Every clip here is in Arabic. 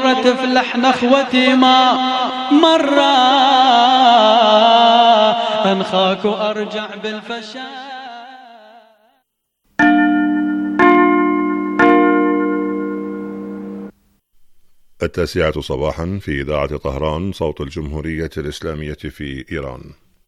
بكرة تفلح نخوتي ما مرة أنخاك وأرجع بالفشا. التاسعة صباحا في إذاعة طهران صوت الجمهورية الإسلامية في إيران.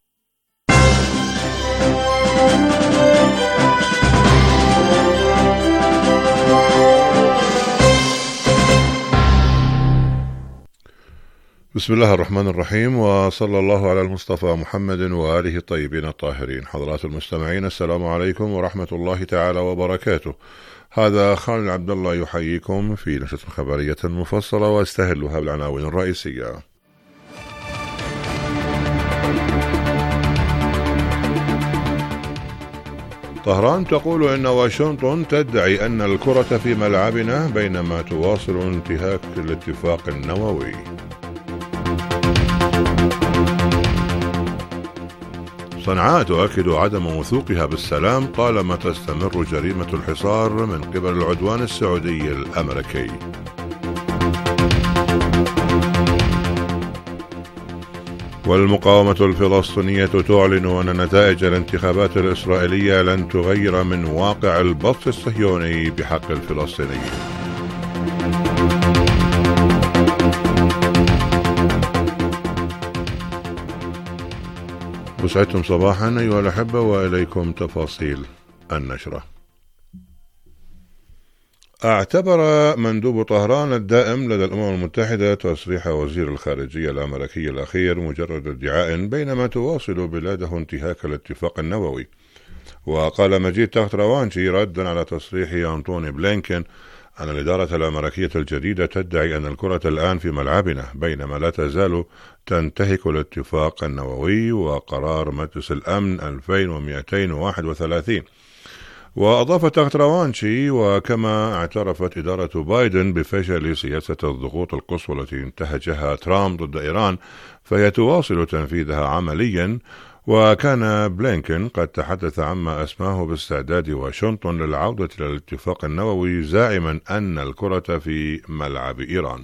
بسم الله الرحمن الرحيم، وصلى الله على المصطفى محمد وآله الطيبين الطاهرين. حضرات المستمعين، السلام عليكم ورحمة الله تعالى وبركاته. هذا خالد عبد الله يحييكم في نشرة خبرية مفصلة واستهلها بالعناوين الرئيسية. طهران تقول إن واشنطن تدعي أن الكرة في ملعبنا بينما تواصل انتهاك الاتفاق النووي. صنعاء تؤكد عدم وثوقها بالسلام طالما تستمر جريمة الحصار من قبل العدوان السعودي الأمريكي. والمقاومة الفلسطينية تعلن أن نتائج الانتخابات الإسرائيلية لن تغير من واقع البسط الصهيوني بحق الفلسطينيين. وسعدتم صباحا أيها الأحبة، وإليكم تفاصيل النشرة. اعتبر مندوب طهران الدائم لدى الأمم المتحدة تصريح وزير الخارجية الأمريكي الأخير مجرد ادعاء بينما تواصل بلاده انتهاك الاتفاق النووي. وقال مجيد تخت روانشي ردا على تصريح أنطوني بلينكن أن الإدارة الأمريكية الجديدة تدعي أن الكرة الآن في ملعبنا بينما لا تزال تنتهك الاتفاق النووي وقرار مجلس الأمن 2231. وأضاف تخت روانشي: وكما اعترفت إدارة بايدن بفشل سياسة الضغوط القصوى التي انتهجها ترامب ضد إيران فهي تواصل تنفيذها عمليا. وكان بلينكن قد تحدث عما أسماه باستعداد واشنطن للعودة إلى الاتفاق النووي زاعما أن الكرة في ملعب إيران.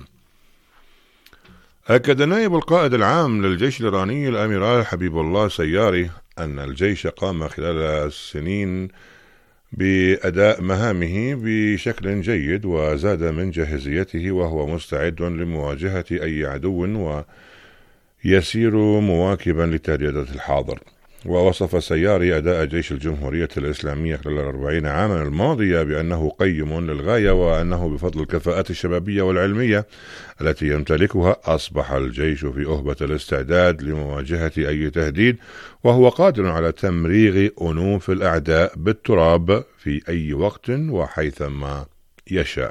أكد نائب القائد العام للجيش الإيراني الأميرال حبيب الله سياري أن الجيش قام خلال السنين بأداء مهامه بشكل جيد وزاد من جاهزيته وهو مستعد لمواجهة أي عدو ويسير مواكبا لتهديدات الحاضر. ووصف سياري أداء جيش الجمهورية الإسلامية خلال 40 عاما الماضية بأنه قيم للغاية، وأنه بفضل الكفاءات الشبابية والعلمية التي يمتلكها أصبح الجيش في أهبة الاستعداد لمواجهة أي تهديد، وهو قادر على تمريغ أنوف الأعداء بالتراب في أي وقت وحيثما يشاء.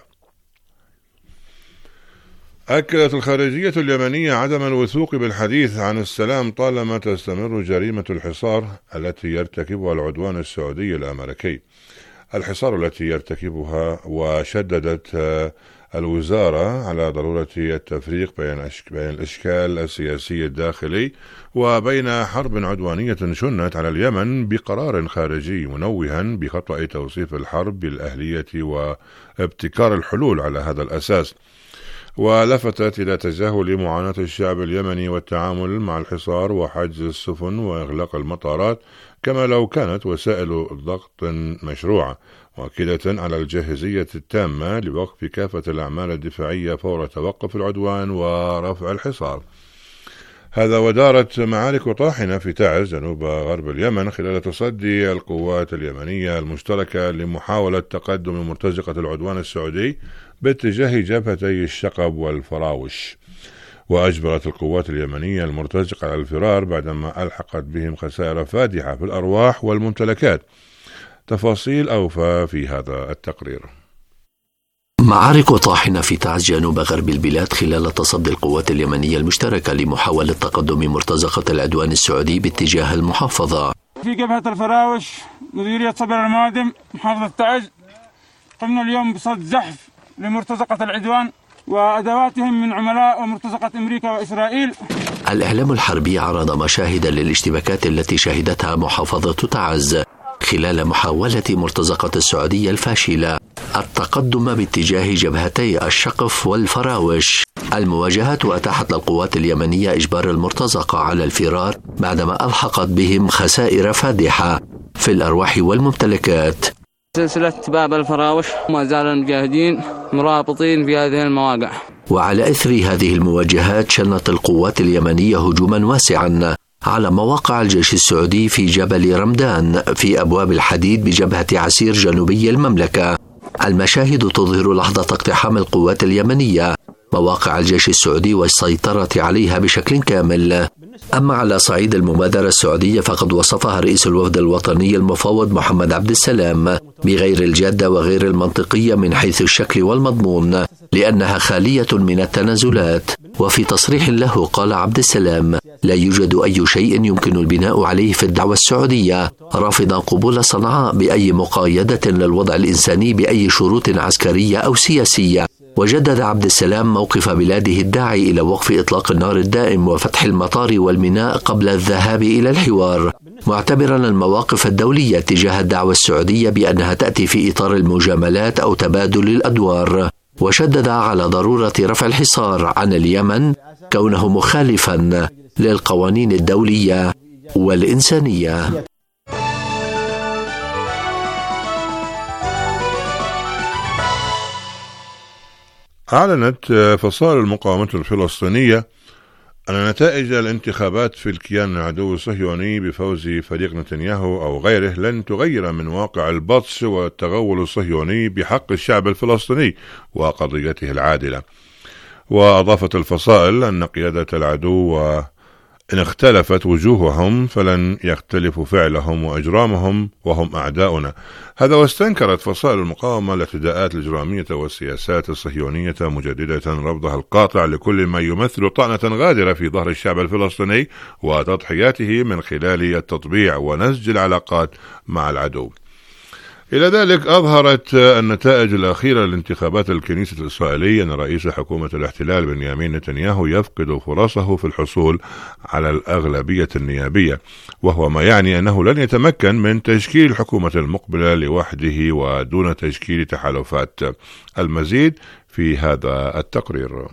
أكدت الخارجية اليمنية عدم الوثوق بالحديث عن السلام طالما تستمر جريمة الحصار التي يرتكبها العدوان السعودي الأمريكي. الحصار التي يرتكبها، وشددت الوزارة على ضرورة التفريق بين الإشكال السياسي الداخلي وبين حرب عدوانية شنت على اليمن بقرار خارجي، منوها بخطأ توصيف الحرب بالأهلية وابتكار الحلول على هذا الأساس. ولفتت إلى تجاهل معاناة الشعب اليمني والتعامل مع الحصار وحجز السفن وإغلاق المطارات كما لو كانت وسائل ضغط مشروعة، مؤكدة على الجاهزية التامة لوقف كافة الأعمال الدفاعية فور توقف العدوان ورفع الحصار. هذا ودارت معارك طاحنة في تعز جنوب غرب اليمن خلال تصدي القوات اليمنية المشتركة لمحاولة تقدم مرتزقة العدوان السعودي باتجاه جبهتي الشقب والفراوش. وأجبرت القوات اليمنية المرتزقة على الفرار بعدما ألحقت بهم خسائر فادحة في الأرواح والممتلكات. تفاصيل أوفى في هذا التقرير. معارك طاحنة في تعز جنوب غرب البلاد خلال تصدي القوات اليمنية المشتركة لمحاولة تقدم مرتزقة العدوان السعودي باتجاه المحافظة. في جبهة الفراوش مديرية صبر المادم محافظة تعز قمنا اليوم بصد زحف لمرتزقة العدوان وأدواتهم من عملاء مرتزقة أمريكا وإسرائيل. الإعلام الحربي عرض مشاهد للاشتباكات التي شهدتها محافظة تعز خلال محاولة مرتزقة السعودية الفاشلة التقدم باتجاه جبهتي الشقف والفراوش. المواجهات أتاحت للقوات اليمنية إجبار المرتزقة على الفرار بعدما ألحقت بهم خسائر فادحة في الأرواح والممتلكات. سلسلة باب الفراوش ما زال المجاهدين مرابطين في هذه المواقع. وعلى إثر هذه المواجهات شنت القوات اليمنية هجوما واسعا على مواقع الجيش السعودي في جبل رمدان في أبواب الحديد بجبهة عسير جنوبي المملكة. المشاهد تظهر لحظة اقتحام القوات اليمنية مواقع الجيش السعودي والسيطرة عليها بشكل كامل. أما على صعيد المبادرة السعودية فقد وصفها رئيس الوفد الوطني المفوض محمد عبد السلام بغير الجادة وغير المنطقية من حيث الشكل والمضمون، لأنها خالية من التنازلات. وفي تصريح له قال عبد السلام: لا يوجد أي شيء يمكن البناء عليه في الدعوة السعودية، رافضا قبول صنعاء بأي مقايدة للوضع الإنساني بأي شروط عسكرية أو سياسية. وجدد عبد السلام موقف بلاده الداعي إلى وقف إطلاق النار الدائم وفتح المطار والميناء قبل الذهاب إلى الحوار، معتبرا المواقف الدولية تجاه الدعوة السعودية بأنها تأتي في إطار المجاملات أو تبادل الأدوار. وشدد على ضرورة رفع الحصار عن اليمن كونه مخالفا للقوانين الدولية والإنسانية. أعلنت فصائل المقاومة الفلسطينية أن نتائج الانتخابات في الكيان العدو الصهيوني بفوز فريق نتنياهو أو غيره لن تغير من واقع البطش والتغول الصهيوني بحق الشعب الفلسطيني وقضيته العادلة. وأضافت الفصائل أن قيادة العدو إن اختلفت وجوههم فلن يختلف فعلهم وإجرامهم وهم أعداؤنا. هذا واستنكرت فصائل المقاومة الاعتداءات الإجرامية والسياسات الصهيونية، مجددة رفضها القاطع لكل ما يمثل طعنة غادرة في ظهر الشعب الفلسطيني وتضحياته من خلال التطبيع ونسج العلاقات مع العدو. إلى ذلك أظهرت النتائج الأخيرة للانتخابات الكنيسة الإسرائيلية أن رئيس حكومة الاحتلال بنيامين نتنياهو يفقد فرصه في الحصول على الأغلبية النيابية، وهو ما يعني أنه لن يتمكن من تشكيل الحكومة المقبلة لوحده ودون تشكيل تحالفات. المزيد في هذا التقرير.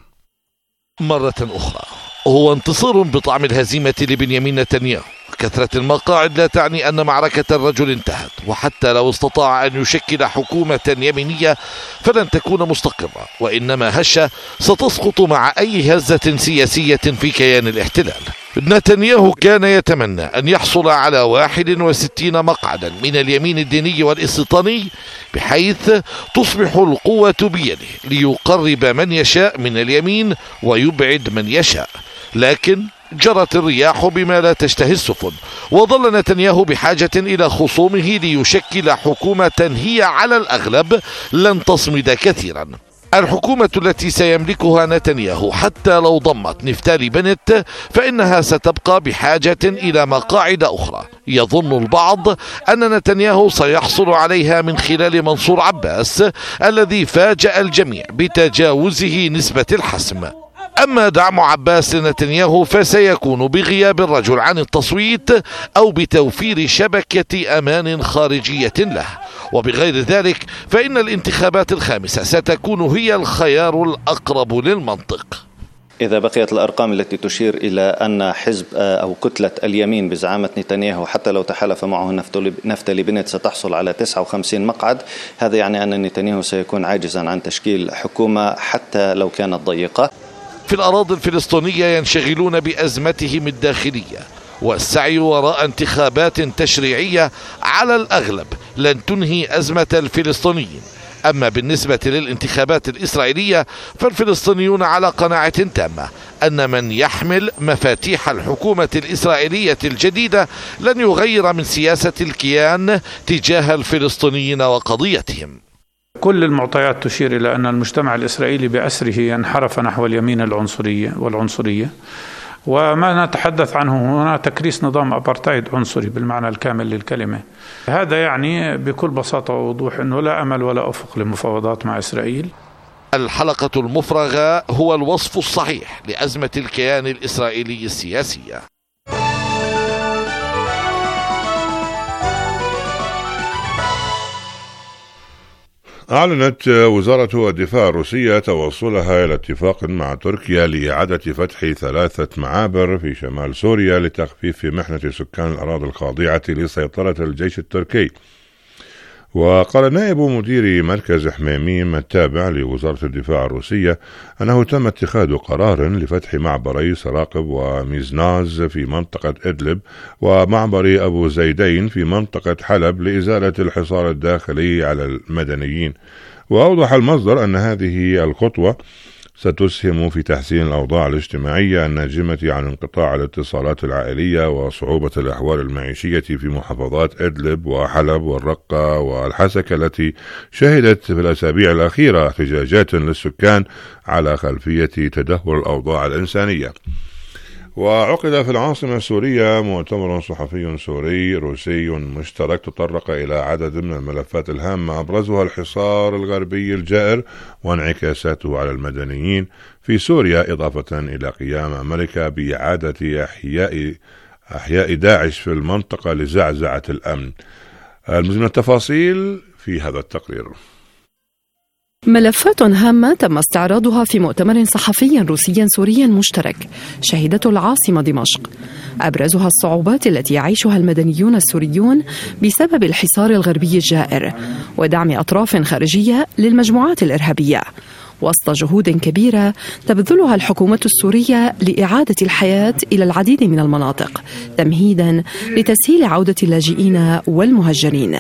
مرة أخرى هو انتصار بطعم الهزيمة لبنيامين نتنياهو. كثرة المقاعد لا تعني أن معركة الرجل انتهت، وحتى لو استطاع أن يشكل حكومة يمينية فلن تكون مستقرة، وإنما هشة ستسقط مع أي هزة سياسية في كيان الاحتلال. نتنياهو كان يتمنى أن يحصل على 61 مقعدا من اليمين الديني والاستيطاني بحيث تصبح القوة بيده ليقرب من يشاء من اليمين ويبعد من يشاء، لكن جرت الرياح بما لا تشتهي السفن، وظل نتنياهو بحاجة إلى خصومه ليشكل حكومة هي على الأغلب لن تصمد كثيرا. الحكومة التي سيملكها نتنياهو حتى لو ضمت نفتالي بنت فإنها ستبقى بحاجة إلى مقاعد أخرى. يظن البعض أن نتنياهو سيحصل عليها من خلال منصور عباس الذي فاجأ الجميع بتجاوزه نسبة الحسم. أما دعم عباس لنتنياهو فسيكون بغياب الرجل عن التصويت أو بتوفير شبكة أمان خارجية له، وبغير ذلك فإن الانتخابات الخامسة ستكون هي الخيار الأقرب للمنطق. إذا بقيت الأرقام التي تشير إلى أن حزب أو كتلة اليمين بزعامة نتنياهو حتى لو تحالف معه نفتالي بنت ستحصل على 59 مقعد، هذا يعني أن نتنياهو سيكون عاجزا عن تشكيل حكومة حتى لو كانت ضيقة. في الأراضي الفلسطينية ينشغلون بأزمتهم الداخلية، والسعي وراء انتخابات تشريعية على الأغلب لن تنهي أزمة الفلسطينيين. أما بالنسبة للانتخابات الإسرائيلية فالفلسطينيون على قناعة تامة أن من يحمل مفاتيح الحكومة الإسرائيلية الجديدة لن يغير من سياسة الكيان تجاه الفلسطينيين وقضيتهم. كل المعطيات تشير إلى أن المجتمع الإسرائيلي بأسره انحرف نحو اليمين والعنصرية، وما نتحدث عنه هنا تكريس نظام أبارتايد عنصري بالمعنى الكامل للكلمة. هذا يعني بكل بساطة ووضوح أنه لا أمل ولا أفق لمفاوضات مع إسرائيل. الحلقة المفرغة هو الوصف الصحيح لأزمة الكيان الإسرائيلي السياسية. أعلنت وزارة الدفاع الروسية توصلها إلى اتفاق مع تركيا لإعادة فتح 3 معابر في شمال سوريا لتخفيف محنة سكان الأراضي الخاضعة لسيطرة الجيش التركي. وقال نائب مدير مركز حميميم التابع لوزارة الدفاع الروسية أنه تم اتخاذ قرار لفتح معبري سراقب وميزناز في منطقة إدلب ومعبر أبو زيدين في منطقة حلب لإزالة الحصار الداخلي على المدنيين. وأوضح المصدر أن هذه الخطوة ستسهم في تحسين الأوضاع الاجتماعية الناجمة عن انقطاع الاتصالات العائلية وصعوبة الأحوال المعيشية في محافظات إدلب وحلب والرقة والحسكة التي شهدت في الأسابيع الأخيرة احتجاجات للسكان على خلفية تدهور الأوضاع الإنسانية. وعقد في العاصمة السورية مؤتمر صحفي سوري روسي مشترك تطرق إلى عدد من الملفات الهامة أبرزها الحصار الغربي الجائر وانعكاساته على المدنيين في سوريا، إضافة إلى قيام أمريكا بإعادة أحياء داعش في المنطقة لزعزعة الأمن. المزيد من التفاصيل في هذا التقرير. ملفات هامة تم استعراضها في مؤتمر صحفي روسي سوري مشترك شهدته العاصمة دمشق، أبرزها الصعوبات التي يعيشها المدنيون السوريون بسبب الحصار الغربي الجائر ودعم أطراف خارجية للمجموعات الإرهابية، وسط جهود كبيرة تبذلها الحكومة السورية لإعادة الحياة إلى العديد من المناطق تمهيدا لتسهيل عودة اللاجئين والمهجرين.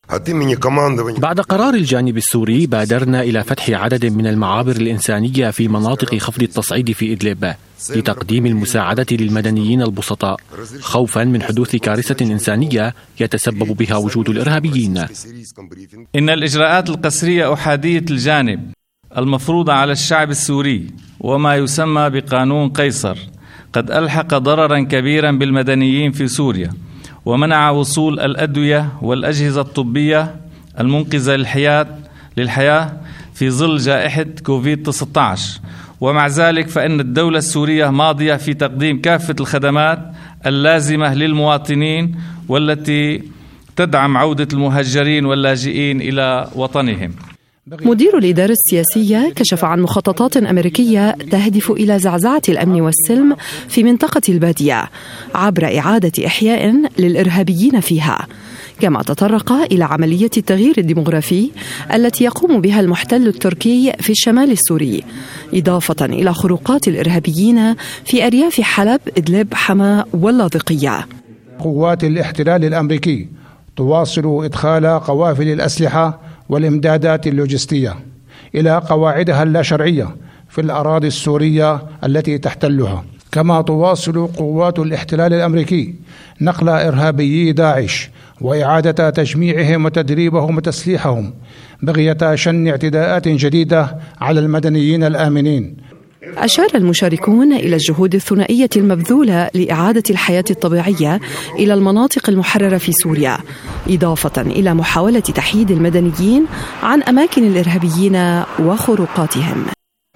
بعد قرار الجانب السوري بادرنا إلى فتح عدد من المعابر الإنسانية في مناطق خفض التصعيد في إدلب لتقديم المساعدة للمدنيين البسطاء خوفا من حدوث كارثة إنسانية يتسبب بها وجود الإرهابيين. إن الإجراءات القسرية أحادية الجانب المفروضة على الشعب السوري وما يسمى بقانون قيصر قد ألحق ضررا كبيرا بالمدنيين في سوريا، ومنع وصول الأدوية والأجهزة الطبية المنقذة للحياة في ظل جائحة كوفيد-19. ومع ذلك فإن الدولة السورية ماضية في تقديم كافة الخدمات اللازمة للمواطنين والتي تدعم عودة المهجرين واللاجئين إلى وطنهم. مدير الإدارة السياسية كشف عن مخططات أمريكية تهدف إلى زعزعة الأمن والسلم في منطقة البادية عبر إعادة إحياء للإرهابيين فيها، كما تطرق إلى عملية التغيير الديمغرافي التي يقوم بها المحتل التركي في الشمال السوري، إضافة إلى خروقات الإرهابيين في أرياف حلب، إدلب، حما واللاذقية. قوات الاحتلال الأمريكي تواصل إدخال قوافل الأسلحة والإمدادات اللوجستية إلى قواعدها اللاشرعية في الأراضي السورية التي تحتلها، كما تواصل قوات الاحتلال الأمريكي نقل إرهابيي داعش وإعادة تجميعهم وتدريبهم وتسليحهم بغية شن اعتداءات جديدة على المدنيين الآمنين. أشار المشاركون إلى الجهود الثنائية المبذولة لإعادة الحياة الطبيعية إلى المناطق المحررة في سوريا، إضافة إلى محاولة تحييد المدنيين عن أماكن الإرهابيين وخروقاتهم.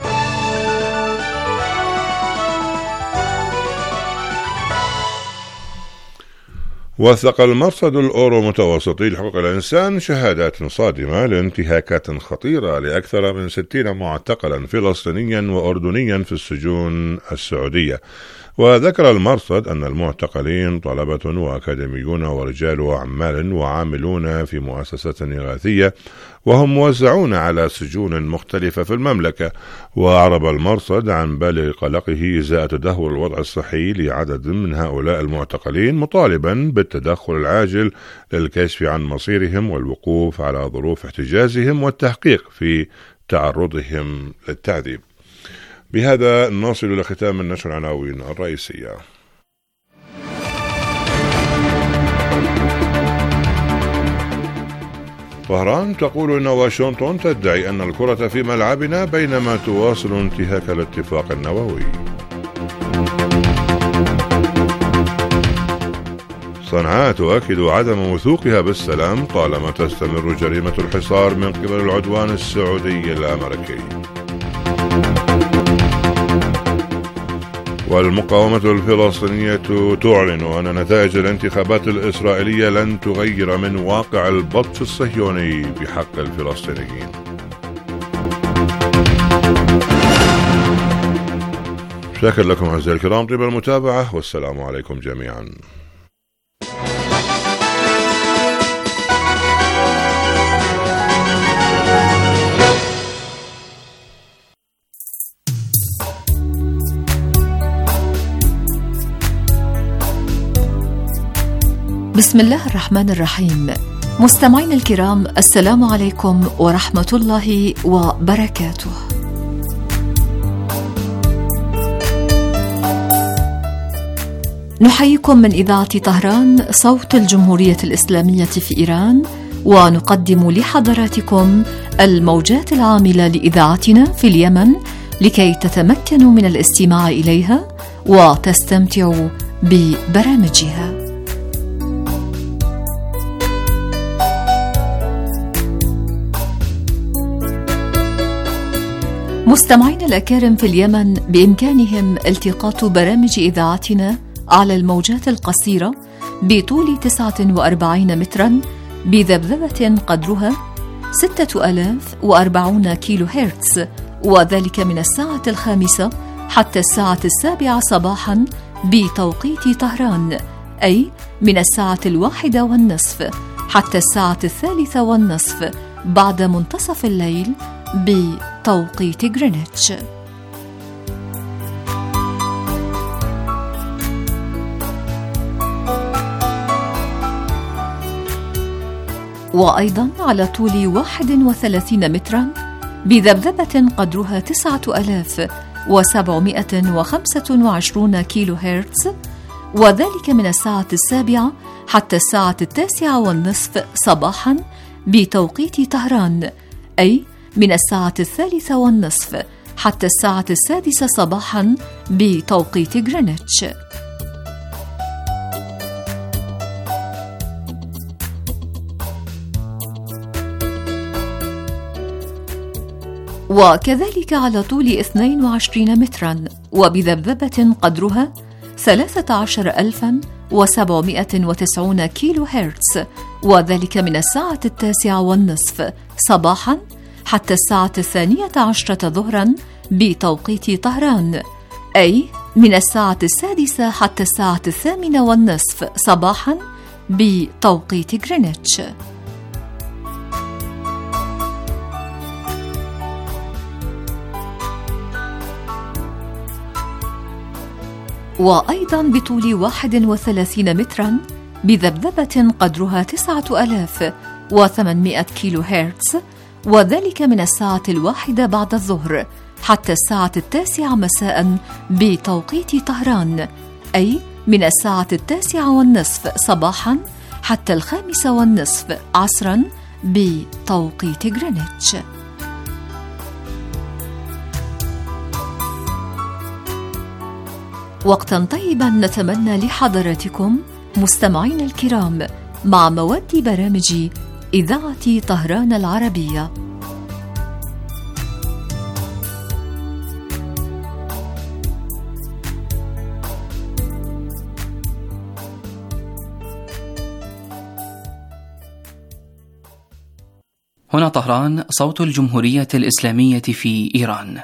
وثق المرصد الأورو متوسطي لحقوق الإنسان شهادات صادمة لانتهاكات خطيرة لأكثر من 60 معتقلا فلسطينيا وأردنيا في السجون السعودية. وذكر المرصد أن المعتقلين طلبة وأكاديميون ورجال أعمال وعاملون في مؤسسات إغاثية، وهم موزعون على سجون مختلفة في المملكة. وأعرب المرصد عن بالغ قلقه إزاء تدهور الوضع الصحي لعدد من هؤلاء المعتقلين، مطالبا بالتدخل العاجل للكشف عن مصيرهم والوقوف على ظروف احتجازهم والتحقيق في تعرضهم للتعذيب. بهذا نصل إلى ختام النشر العناوين الرئيسية. طهران تقول إن واشنطن تدعي أن الكرة في ملعبنا بينما تواصل انتهاك الاتفاق النووي. صنعاء تؤكد عدم وثوقها بالسلام طالما تستمر جريمة الحصار من قبل العدوان السعودي الأمريكي. والمقاومة الفلسطينية تعلن أن نتائج الانتخابات الإسرائيلية لن تغير من واقع البطش الصهيوني بحق الفلسطينيين. شكرا لكم أعزائي الكرام طيب المتابعة، والسلام عليكم جميعا. بسم الله الرحمن الرحيم. مستمعين الكرام، السلام عليكم ورحمة الله وبركاته. نحييكم من إذاعة طهران صوت الجمهورية الإسلامية في إيران، ونقدم لحضراتكم الموجات العاملة لإذاعتنا في اليمن لكي تتمكنوا من الاستماع إليها وتستمتعوا ببرامجها. مستمعين الأكارم في اليمن بإمكانهم التقاط برامج إذاعتنا على الموجات القصيرة بطول 49 مترا بذبذبة قدرها 6040 كيلو هرتز، وذلك من الساعة 5 حتى الساعة 7 صباحا بتوقيت طهران، أي من الساعة 1:30 حتى الساعة 3:30 بعد منتصف الليل بتوقيت غرينتش. وأيضا على طول 31 مترا بذبذبة قدرها 9725 كيلو هرتز، وذلك من الساعة 7 حتى الساعة 9:30 صباحا بتوقيت طهران، أي من الساعة 3:30 حتى الساعة 6 صباحا بتوقيت غرينتش. وكذلك على طول 22 مترا وبذبذبة قدرها 13790 كيلو هرتز، وذلك من الساعة 9:30 صباحا حتى الساعة 12 ظهرا بتوقيت طهران، أي من الساعة 6 حتى الساعة 8:30 صباحا بتوقيت غرينتش. وأيضا بطول 31 مترا بذبذبة قدرها 9800 كيلو هرتز، وذلك من الساعة 1 بعد الظهر حتى الساعة 9 مساء بتوقيت طهران، أي من الساعة 9:30 صباحا حتى 5:30 عصرا بتوقيت غرينتش. وقتا طيبا نتمنى لحضراتكم مستمعين الكرام مع مواد برامج إذاعة طهران العربية. هنا طهران صوت الجمهورية الإسلامية في إيران.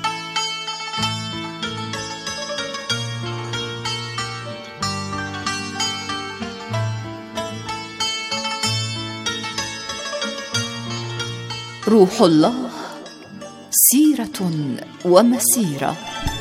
روح الله سيرة ومسيرة.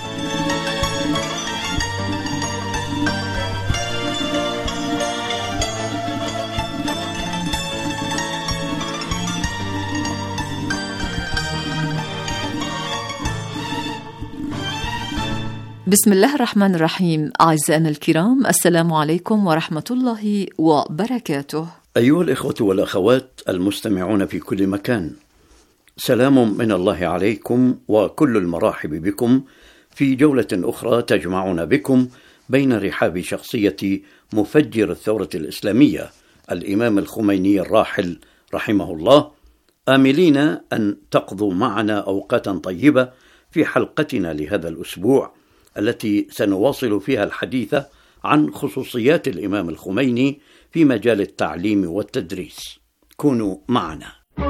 بسم الله الرحمن الرحيم. أعزائنا الكرام، السلام عليكم ورحمة الله وبركاته. أيها الإخوة والأخوات المستمعون في كل مكان، سلام من الله عليكم وكل المراحب بكم في جولة أخرى تجمعنا بكم بين رحاب شخصية مفجر الثورة الإسلامية الإمام الخميني الراحل رحمه الله، آملين أن تقضوا معنا أوقاتا طيبة في حلقتنا لهذا الأسبوع التي سنواصل فيها الحديث عن خصوصيات الإمام الخميني في مجال التعليم والتدريس. كونوا معنا.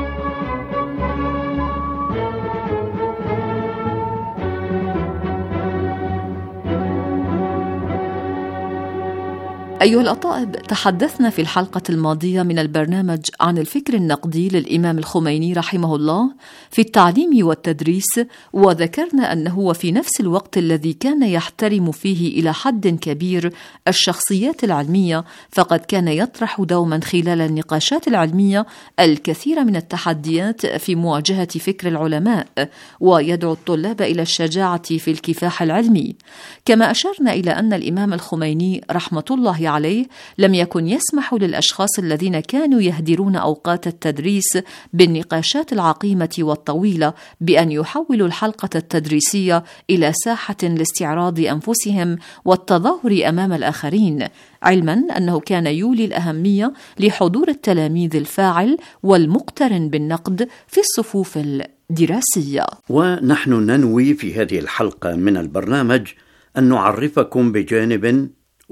أيها الأطائب، تحدثنا في الحلقة الماضية من البرنامج عن الفكر النقدي للإمام الخميني رحمه الله في التعليم والتدريس، وذكرنا أنه وفي نفس الوقت الذي كان يحترم فيه إلى حد كبير الشخصيات العلمية، فقد كان يطرح دوما خلال النقاشات العلمية الكثير من التحديات في مواجهة فكر العلماء، ويدعو الطلاب إلى الشجاعة في الكفاح العلمي. كما أشرنا إلى أن الإمام الخميني رحمة الله عليه لم يكن يسمح للأشخاص الذين كانوا يهدرون أوقات التدريس بالنقاشات العقيمة والطويلة بأن يحولوا الحلقة التدريسية إلى ساحة لاستعراض أنفسهم والتظاهر أمام الآخرين، علما أنه كان يولي الأهمية لحضور التلاميذ الفاعل والمقترن بالنقد في الصفوف الدراسية. ونحن ننوي في هذه الحلقة من البرنامج أن نعرفكم بجانب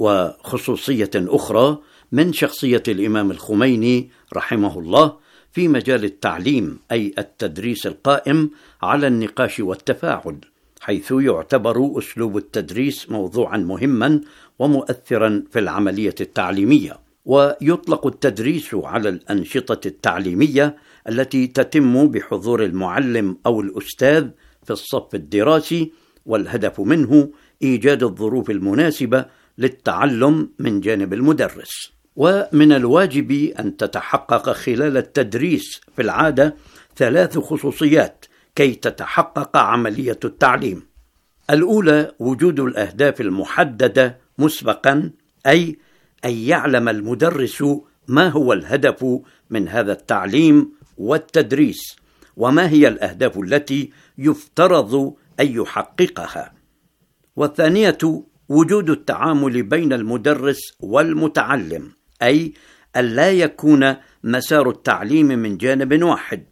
وخصوصية أخرى من شخصية الإمام الخميني رحمه الله في مجال التعليم، أي التدريس القائم على النقاش والتفاعل، حيث يعتبر أسلوب التدريس موضوعا مهما ومؤثرا في العملية التعليمية. ويطلق التدريس على الأنشطة التعليمية التي تتم بحضور المعلم أو الأستاذ في الصف الدراسي، والهدف منه إيجاد الظروف المناسبة للتعلم من جانب المدرس. ومن الواجب أن تتحقق خلال التدريس في العادة 3 خصوصيات كي تتحقق عملية التعليم. الأولى وجود الأهداف المحددة مسبقا، أي أن يعلم المدرس ما هو الهدف من هذا التعليم والتدريس، وما هي الأهداف التي يفترض أن يحققها. والثانية وجود التعامل بين المدرس والمتعلم، أي أن لا يكون مسار التعليم من جانب واحد.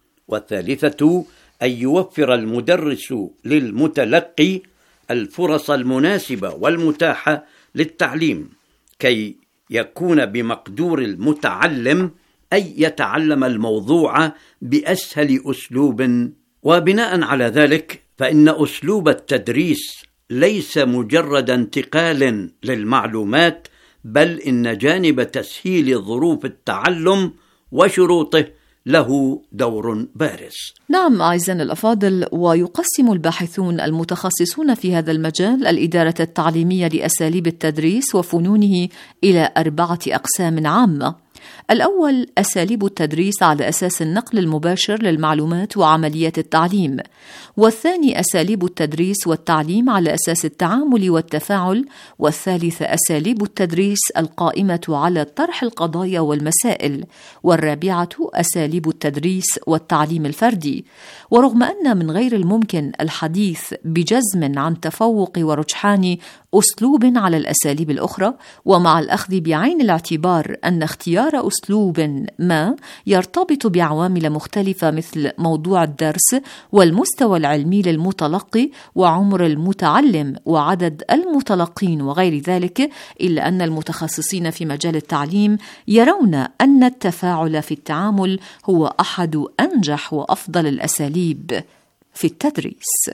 والثالثة أن يوفر المدرس للمتلقي الفرص المناسبة والمتاحة للتعليم كي يكون بمقدور المتعلم أن يتعلم الموضوع بأسهل أسلوب. وبناء على ذلك فإن أسلوب التدريس ليس مجرد انتقال للمعلومات، بل إن جانب تسهيل ظروف التعلم وشروطه له دور بارز. نعم أعزائنا الأفاضل، ويقسم الباحثون المتخصصون في هذا المجال الإدارة التعليمية لأساليب التدريس وفنونه إلى 4 أقسام عامة. الأول أساليب التدريس على أساس النقل المباشر للمعلومات وعمليات التعليم، والثاني أساليب التدريس والتعليم على أساس التعامل والتفاعل، والثالث أساليب التدريس القائمة على طرح القضايا والمسائل، والرابعة أساليب التدريس والتعليم الفردي. ورغم أن من غير الممكن الحديث بجزم عن تفوق ورجحان أسلوب على الأساليب الأخرى، ومع الأخذ بعين الاعتبار أن اختيار أسلوب ما يرتبط بعوامل مختلفة مثل موضوع الدرس والمستوى العلمي للمتلقي وعمر المتعلم وعدد المتلقين وغير ذلك، إلا أن المتخصصين في مجال التعليم يرون أن التفاعل في التعامل هو أحد أنجح وأفضل الأساليب في التدريس.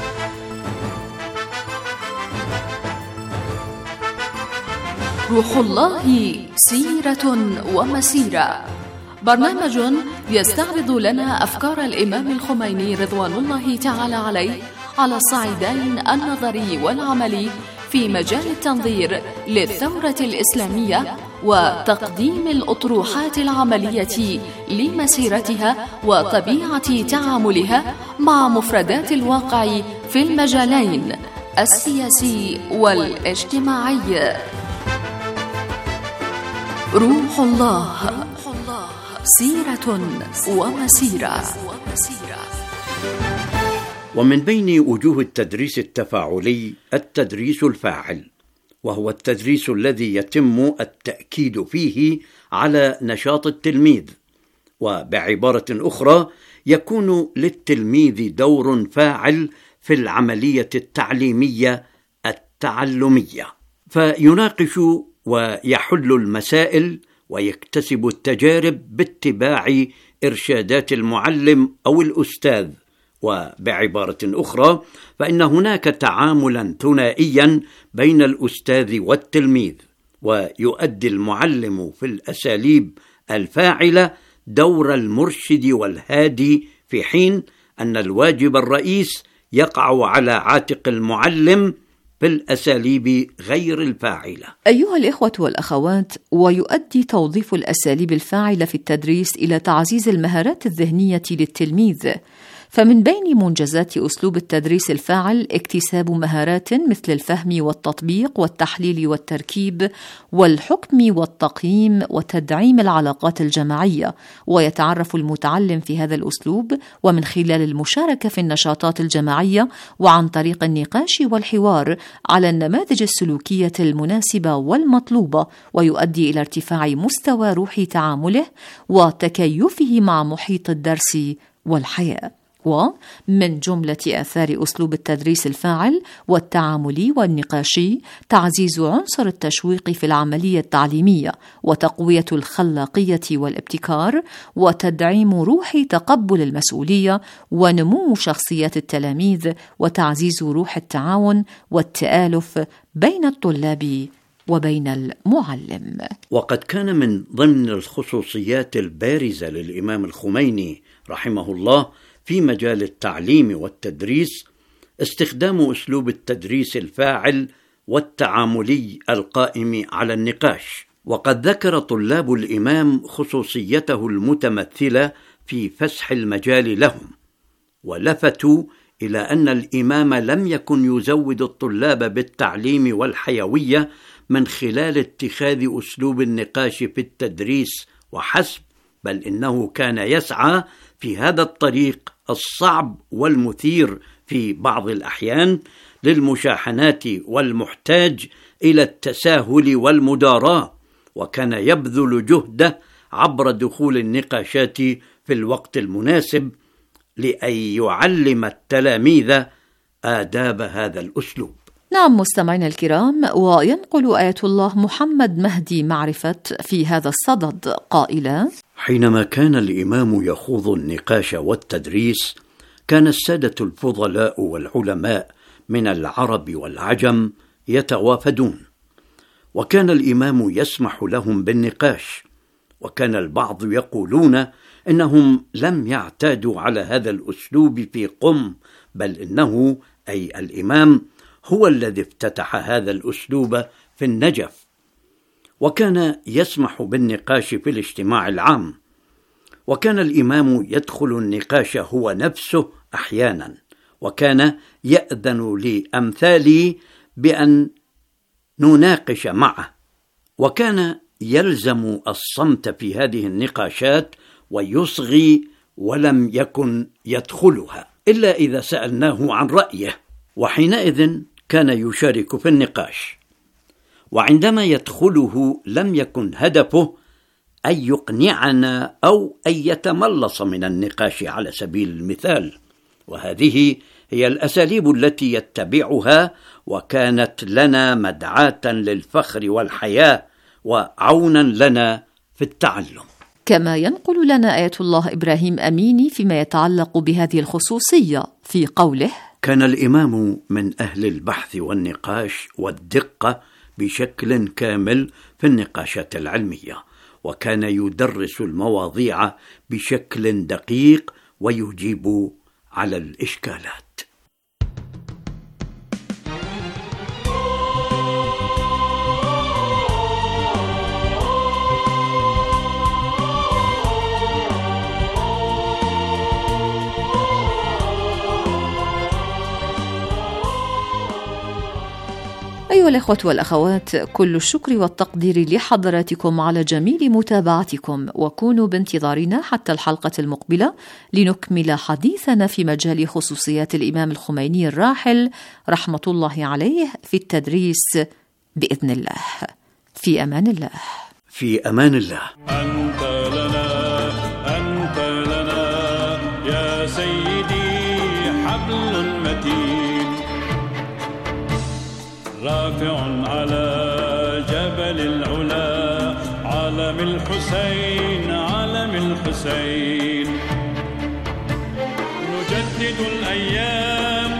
روح الله سيرة ومسيرة، برنامج يستعرض لنا أفكار الإمام الخميني رضوان الله تعالى عليه على الصعيدين النظري والعملي في مجال التنظير للثورة الإسلامية وتقديم الأطروحات العملية لمسيرتها وطبيعة تعاملها مع مفردات الواقع في المجالين السياسي والاجتماعي. روح الله سيرة ومسيرة. ومن بين وجوه التدريس التفاعلي التدريس الفاعل، وهو التدريس الذي يتم التأكيد فيه على نشاط التلميذ، وبعبارة أخرى يكون للتلميذ دور فاعل في العملية التعليمية والتعلمية، فيناقش ويحل المسائل ويكتسب التجارب باتباع إرشادات المعلم أو الأستاذ. وبعبارة أخرى فإن هناك تعاملا ثنائيا بين الأستاذ والتلميذ، ويؤدي المعلم في الأساليب الفاعلة دور المرشد والهادي، في حين أن الواجب الرئيس يقع على عاتق المعلم في الأساليب غير الفاعلة. أيها الإخوة والأخوات، ويؤدي توظيف الأساليب الفاعلة في التدريس إلى تعزيز المهارات الذهنية للتلميذ، فمن بين منجزات أسلوب التدريس الفاعل اكتساب مهارات مثل الفهم والتطبيق والتحليل والتركيب والحكم والتقييم وتدعيم العلاقات الجماعية. ويتعرف المتعلم في هذا الأسلوب ومن خلال المشاركة في النشاطات الجماعية وعن طريق النقاش والحوار على النماذج السلوكية المناسبة والمطلوبة، ويؤدي إلى ارتفاع مستوى روح تعامله وتكيفه مع محيط الدرس والحياة. ومن جملة آثار أسلوب التدريس الفاعل والتعاملي والنقاشي تعزيز عنصر التشويق في العملية التعليمية، وتقوية الخلاقية والابتكار، وتدعيم روح تقبل المسؤولية، ونمو شخصيات التلاميذ، وتعزيز روح التعاون والتآلف بين الطلاب وبين المعلم. وقد كان من ضمن الخصوصيات البارزة للإمام الخميني رحمه الله في مجال التعليم والتدريس استخدام أسلوب التدريس الفاعل والتعاملي القائم على النقاش. وقد ذكر طلاب الإمام خصوصيته المتمثلة في فسح المجال لهم، ولفتوا إلى أن الإمام لم يكن يزود الطلاب بالتعليم والحيوية من خلال اتخاذ أسلوب النقاش في التدريس وحسب، بل إنه كان يسعى في هذا الطريق الصعب والمثير في بعض الأحيان للمشاحنات والمحتاج إلى التساهل والمداراة، وكان يبذل جهده عبر دخول النقاشات في الوقت المناسب لأن يعلم التلاميذ آداب هذا الأسلوب. نعم مستمعينا الكرام، وينقل آية الله محمد مهدي معرفة في هذا الصدد قائلا: حينما كان الإمام يخوض النقاش والتدريس كان السادة الفضلاء والعلماء من العرب والعجم يتوافدون، وكان الإمام يسمح لهم بالنقاش، وكان البعض يقولون إنهم لم يعتادوا على هذا الأسلوب في قم، بل إنه أي الإمام هو الذي افتتح هذا الأسلوب في النجف، وكان يسمح بالنقاش في الاجتماع العام، وكان الإمام يدخل النقاش هو نفسه أحيانا، وكان يأذن لأمثالي بأن نناقش معه، وكان يلزم الصمت في هذه النقاشات ويصغي ولم يكن يدخلها إلا إذا سألناه عن رأيه، وحينئذ كان يشارك في النقاش. وعندما يدخله لم يكن هدفه أن يقنعنا أو أن يتملص من النقاش على سبيل المثال، وهذه هي الأساليب التي يتبعها، وكانت لنا مدعاة للفخر والحياة وعونا لنا في التعلم. كما ينقل لنا آية الله إبراهيم أميني فيما يتعلق بهذه الخصوصية في قوله: كان الإمام من أهل البحث والنقاش والدقة بشكل كامل في النقاشات العلمية، وكان يدرس المواضيع بشكل دقيق ويجيب على الإشكالات. أيها الأخوة والأخوات، كل الشكر والتقدير لحضراتكم على جميل متابعتكم، وكونوا بانتظارنا حتى الحلقة المقبلة لنكمل حديثنا في مجال خصوصيات الإمام الخميني الراحل رحمة الله عليه في التدريس بإذن الله. في أمان الله. في أمان الله. أنت لنا يا سيدي حبل متين، رافع على جبل العلا علم الحسين علم الحسين. نجدد الأيام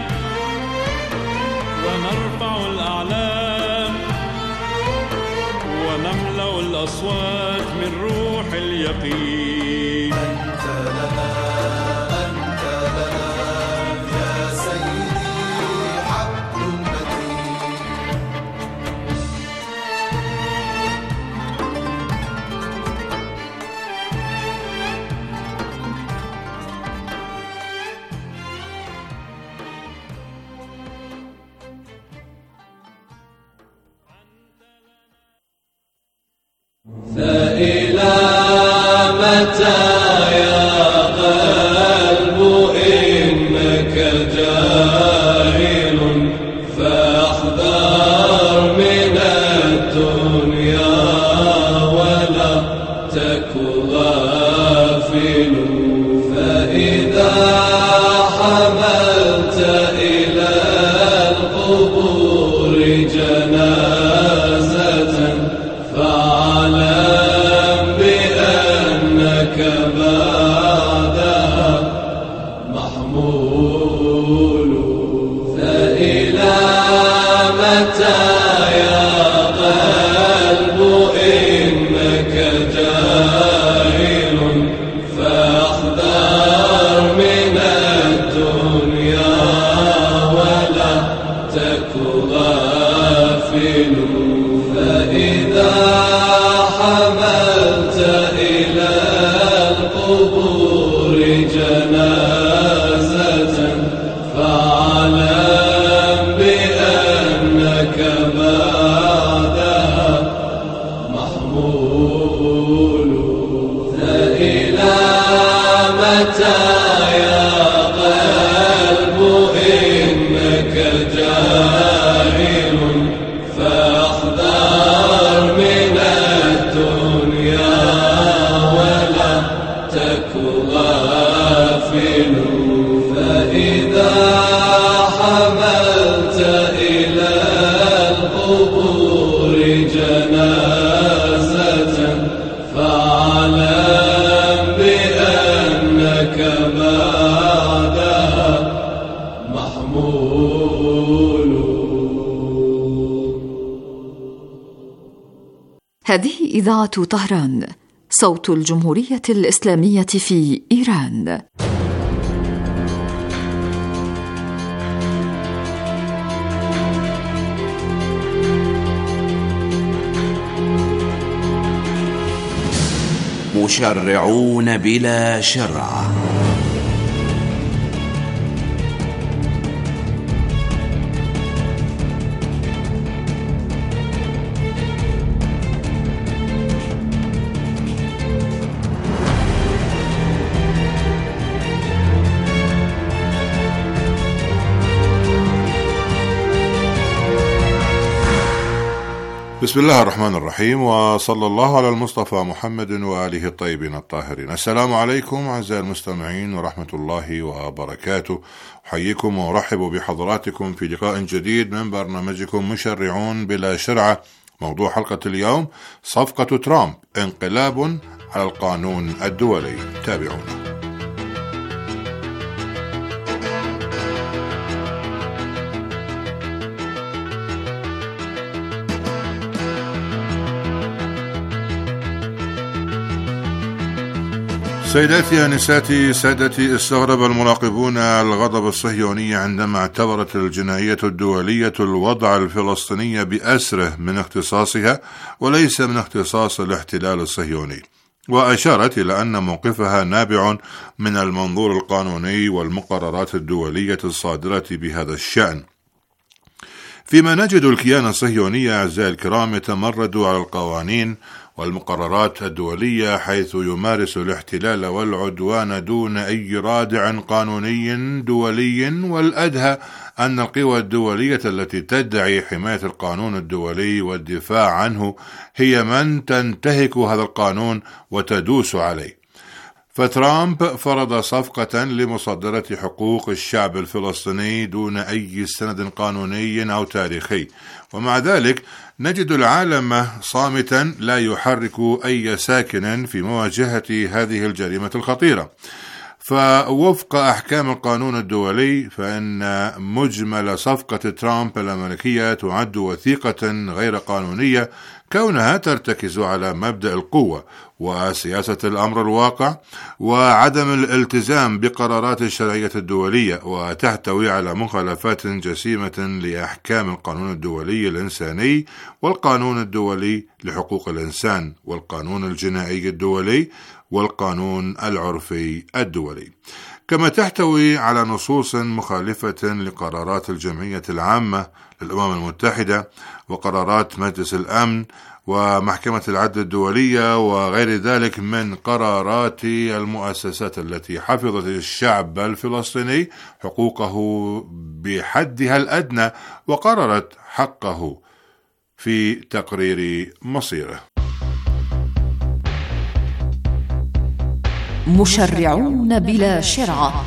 ونرفع الأعلام ونملأ الأصوات من روح اليقين. أنت لنا يا سيدي حق متين. فإلى متى يا قلب إنك جاهل فاحذر من الدنيا ولا تك غافل. فإذا حملت إلى القبور جنازة فاعلم بأنك بعدها محمول. فإلى متى يا قلب إنك جاهل فاحذر من الدنيا ولا تك غافل. فإذا حملت إلى القبور جنازة فاعلم بأنك بعدها محمول. فإلى متى يا قلب إنك جاهل فاحذر من الدنيا ولا تك غافل. فإذا حملت إلى القبور جنازة فاعلم بأنك بعدها محمول. هذه إذاعة طهران، صوت الجمهورية الإسلامية في إيران. مشرعون بلا شرع. بسم الله الرحمن الرحيم، وصلى الله على المصطفى محمد وآله الطيبين الطاهرين. السلام عليكم أعزائي المستمعين ورحمة الله وبركاته. أحييكم وأرحب بحضراتكم في لقاء جديد من برنامجكم مشرعون بلا شرعة. موضوع حلقة اليوم: صفقة ترامب، انقلاب على القانون الدولي. تابعونا. سيداتي أنساتي سادتي، استغرب المراقبون الغضب الصهيوني عندما اعتبرت الجنائية الدولية الوضع الفلسطيني بأسره من اختصاصها وليس من اختصاص الاحتلال الصهيوني، وأشارت إلى أن موقفها نابع من المنظور القانوني والمقررات الدولية الصادرة بهذا الشأن. فيما نجد الكيان الصهيوني أعزائي الكرام يتمرد على القوانين والمقررات الدولية، حيث يمارس الاحتلال والعدوان دون أي رادع قانوني دولي، والأدهى أن القوى الدولية التي تدعي حماية القانون الدولي والدفاع عنه هي من تنتهك هذا القانون وتدوس عليه. فترامب فرض صفقة لمصادرة حقوق الشعب الفلسطيني دون أي سند قانوني أو تاريخي، ومع ذلك نجد العالم صامتا لا يحرك أي ساكن في مواجهة هذه الجريمة الخطيرة. فوفق أحكام القانون الدولي فإن مجمل صفقة ترامب الأمريكية تعد وثيقة غير قانونية، كونها ترتكز على مبدأ القوة وسياسة الأمر الواقع وعدم الالتزام بقرارات الشرعية الدولية، وتحتوي على مخالفات جسيمة لأحكام القانون الدولي الإنساني والقانون الدولي لحقوق الإنسان والقانون الجنائي الدولي والقانون العرفي الدولي، كما تحتوي على نصوص مخالفة لقرارات الجمعية العامة للأمم المتحدة وقرارات مجلس الأمن ومحكمة العدل الدولية وغير ذلك من قرارات المؤسسات التي حفظت الشعب الفلسطيني حقوقه بحدها الأدنى وقررت حقه في تقرير مصيره. مشرعون بلا شرعة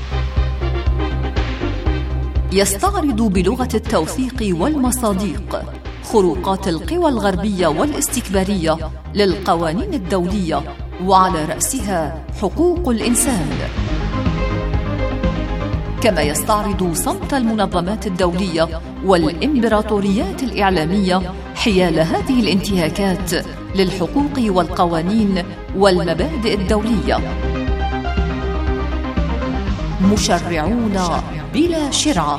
يستعرض بلغة التوثيق والمصادق خروقات القوى الغربية والاستكبارية للقوانين الدولية، وعلى رأسها حقوق الإنسان، كما يستعرض صمت المنظمات الدولية والإمبراطوريات الإعلامية حيال هذه الانتهاكات للحقوق والقوانين والمبادئ الدولية. مشرعون بلا شرعة.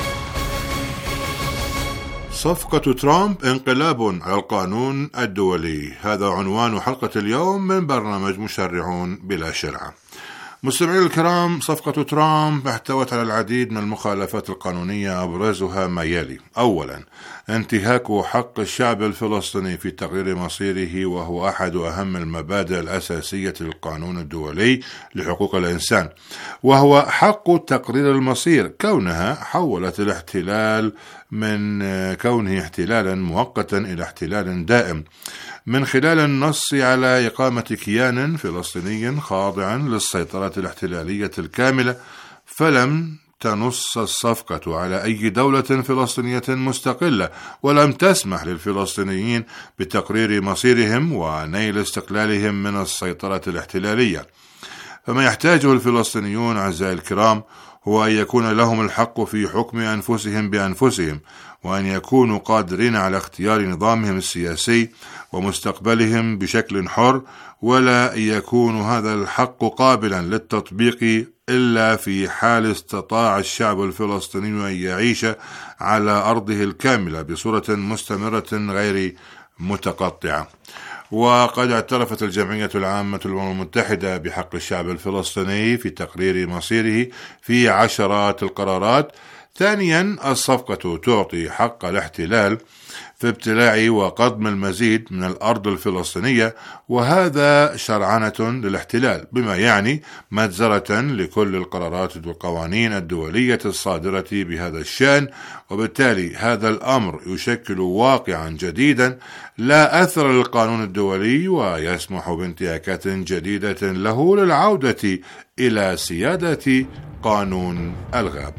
صفقة ترامب انقلاب على القانون الدولي، هذا عنوان حلقة اليوم من برنامج مشرعون بلا شرعة. مستمعين الكرام، صفقة ترامب احتوت على العديد من المخالفات القانونية، أبرزها ما يلي: أولا، انتهاك حق الشعب الفلسطيني في تقرير مصيره، وهو أحد أهم المبادئ الأساسية للقانون الدولي لحقوق الإنسان، وهو حق تقرير المصير، كونها حولت الاحتلال من كونه احتلالا مؤقتا إلى احتلال دائم، من خلال النص على إقامة كيان فلسطيني خاضع للسيطرة الاحتلالية الكاملة. فلم تنص الصفقة على أي دولة فلسطينية مستقلة، ولم تسمح للفلسطينيين بتقرير مصيرهم ونيل استقلالهم من السيطرة الاحتلالية. فما يحتاجه الفلسطينيون أعزائي الكرام هو أن يكون لهم الحق في حكم أنفسهم بأنفسهم، وأن يكونوا قادرين على اختيار نظامهم السياسي ومستقبلهم بشكل حر، ولا يكون هذا الحق قابلا للتطبيق إلا في حال استطاع الشعب الفلسطيني أن يعيش على أرضه الكاملة بصورة مستمرة غير متقطعة. وقد اعترفت الجمعية العامة للأمم المتحدة بحق الشعب الفلسطيني في تقرير مصيره في عشرات القرارات. ثانيا، الصفقة تعطي حق الاحتلال في ابتلاع وقضم المزيد من الأرض الفلسطينية، وهذا شرعنة للاحتلال، بما يعني مجزرة لكل القرارات والقوانين الدولية الصادرة بهذا الشأن. وبالتالي هذا الأمر يشكل واقعا جديدا لا أثر للقانون الدولي، ويسمح بانتهاكات جديدة له للعودة إلى سيادة قانون الغاب.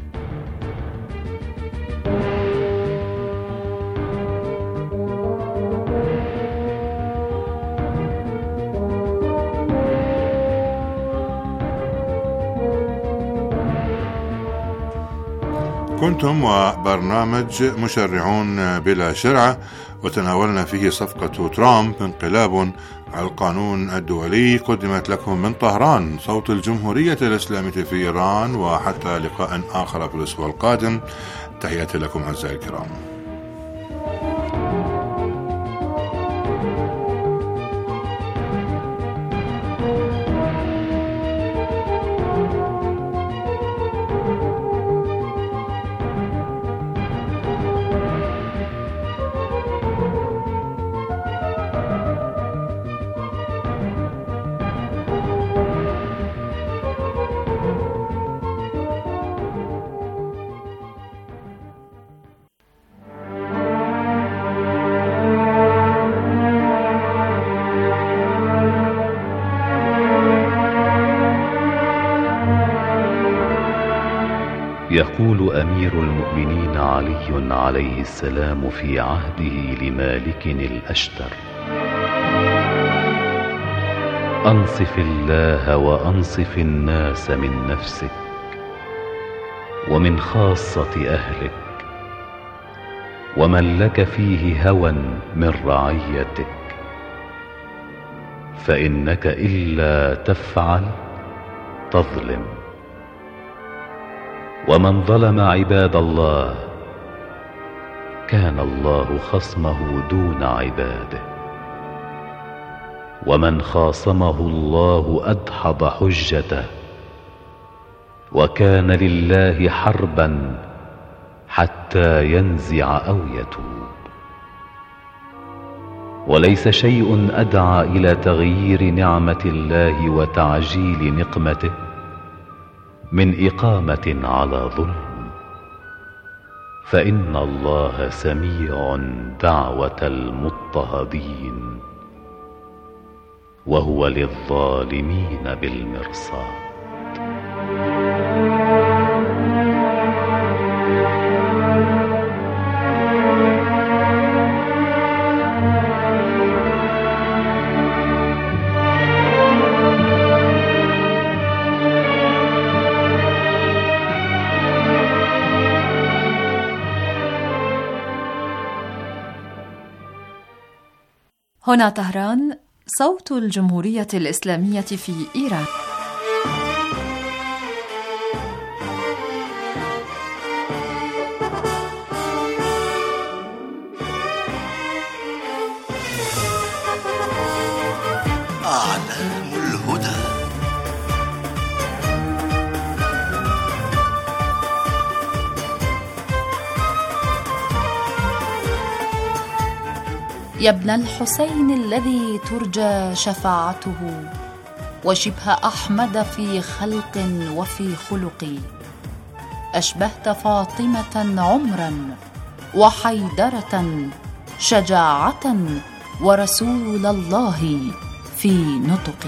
كنتم وبرنامج مشرعون بلا شرعة، وتناولنا فيه صفقة ترامب انقلاب على القانون الدولي. قدمت لكم من طهران صوت الجمهورية الإسلامية في إيران، وحتى لقاء آخر في الأسبوع القادم، تحياتي لكم أعزائي الكرام. علي عليه السلام في عهده لمالك الأشتر: أنصف الله وأنصف الناس من نفسك ومن خاصة أهلك ومن لك فيه هوى من رعيتك، فإنك إلا تفعل تظلم، ومن ظلم عباد الله كان الله خصمه دون عباده، ومن خاصمه الله أدحض حجته، وكان لله حربا حتى ينزع أو يتوب. وليس شيء أدعى إلى تغيير نعمة الله وتعجيل نقمته من إقامة على ظلم، فإن الله سميع دعوة المضطهدين وهو للظالمين بالمرصاد. هنا طهران، صوت الجمهورية الإسلامية في إيران. أعلام الهدى. يا ابن الحسين الذي ترجى شفاعته، وشبه أحمد في خلق وفي خلق، أشبهت فاطمة عمرا وحيدرة شجاعة، ورسول الله في نطق.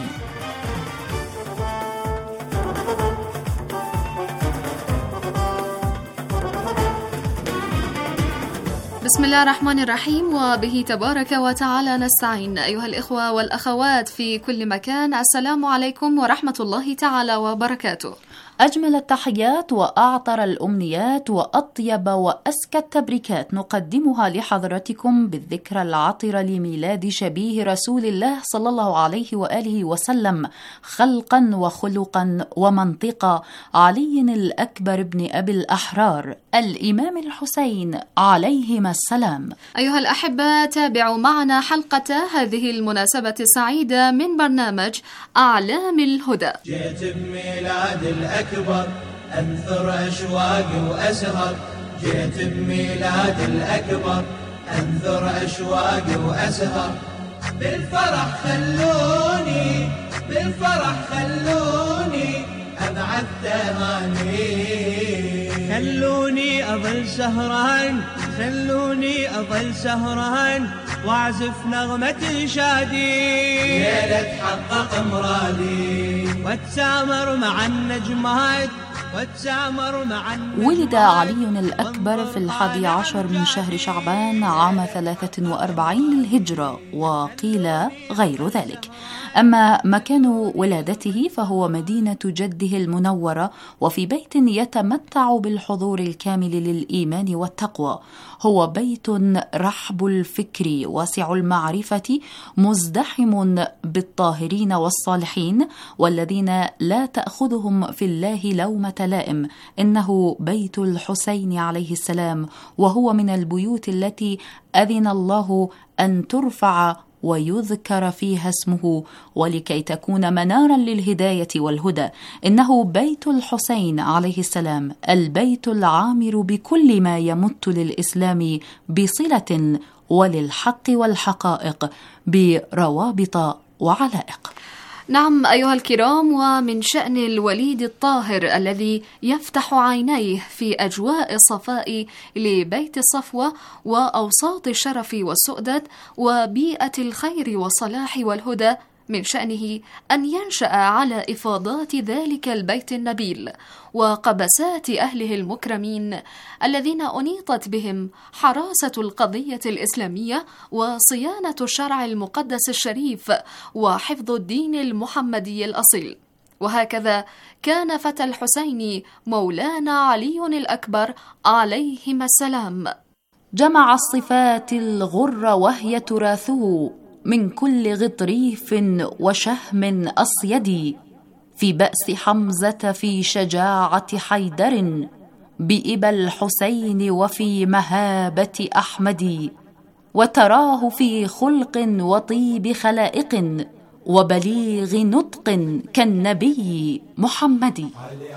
بسم الله الرحمن الرحيم، وبه تبارك وتعالى نستعين. أيها الإخوة والأخوات في كل مكان، السلام عليكم ورحمة الله تعالى وبركاته. أجمل التحيات وأعطر الأمنيات وأطيب وأزكى التبريكات نقدمها لحضراتكم بالذكرى العطرة لميلاد شبيه رسول الله صلى الله عليه وآله وسلم خلقا وخلقا ومنطقا، علي الأكبر بن أبي الأحرار الإمام الحسين عليهما السلام. أيها الأحبة، تابعوا معنا حلقة هذه المناسبة السعيدة من برنامج أعلام الهدى. جئت بميلاد الأكبر أنثر أشواقي وأسهر، جئت بميلاد الأكبر أنثر أشواقي وأسهر، بالفرح خلوني بالفرح خلوني أبعث تهاني، خلوني أظل سهران خلوني أظل سهران وأعزف نغمة شادي، ليلة تحقق مرادي واتسامر مع النجمات واتسامر مع النجمات. ولد علي الأكبر في 11 من شهر شعبان عام 43 للهجرة، وقيل غير ذلك. أما مكان ولادته فهو مدينة جده المنورة، وفي بيت يتمتع بالحضور الكامل للإيمان والتقوى. هو بيت رحب الفكر واسع المعرفة، مزدحم بالطاهرين والصالحين والذين لا تأخذهم في الله لومة لائم. إنه بيت الحسين عليه السلام، وهو من البيوت التي أذن الله أن ترفع ويذكر فيها اسمه، ولكي تكون منارا للهداية والهدى. إنه بيت الحسين عليه السلام، البيت العامر بكل ما يمت للإسلام بصلة، وللحق والحقائق بروابط وعلائق. نعم أيها الكرام، ومن شأن الوليد الطاهر الذي يفتح عينيه في أجواء الصفاء لبيت الصفوة وأوساط الشرف والسؤدد وبيئة الخير والصلاح والهدى من شأنه أن ينشأ على إفاضات ذلك البيت النبيل وقبسات أهله المكرمين الذين أنيطت بهم حراسة القضية الإسلامية وصيانة الشرع المقدس الشريف وحفظ الدين المحمدي الأصيل. وهكذا كان فتى الحسين مولانا علي الأكبر عليهما السلام. جمع الصفات الغر وهي تراثه من كل غطريف وشهم أصيدي، في بأس حمزة في شجاعة حيدر، بإبا الحسين وفي مهابة أحمد، وتراه في خلق وطيب خلائق وبليغ نطق كالنبي محمد.